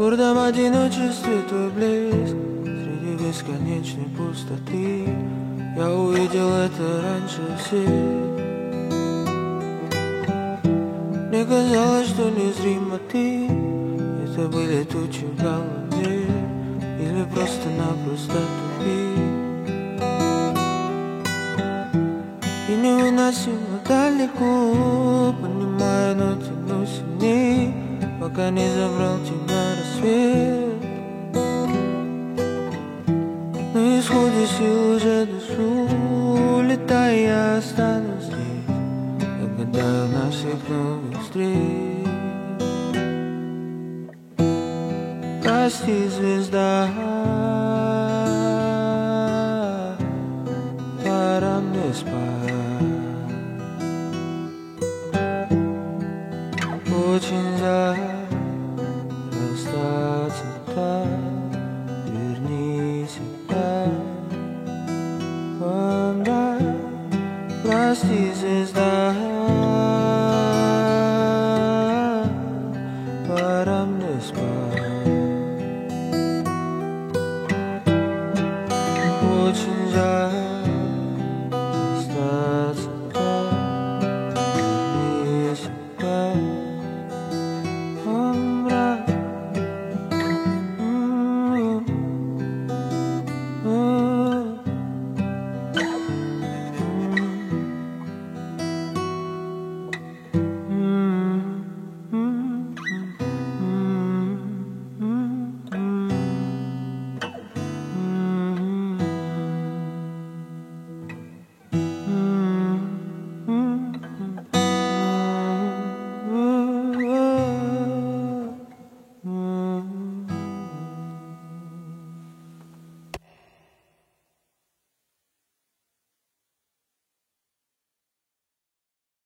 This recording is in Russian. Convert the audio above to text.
гордом одиночестве твой блеск среди бесконечной пустоты. Я увидел это раньше всех. Мне казалось, что незримо ты. Это были тучи в голове или просто-напросто тупик. И невыносимо далеко, понимаю, но тяну сильней, пока не забрал тебя рассвет. На исходе сил уже дышу, летая я останусь здесь. Я гадаю на всех новых встреч. Прости, звезда, пора мне спать. Очень жаль расстаться так. Вернись опять во мрак. Прости, звезда, пора мне спать. Очень жаль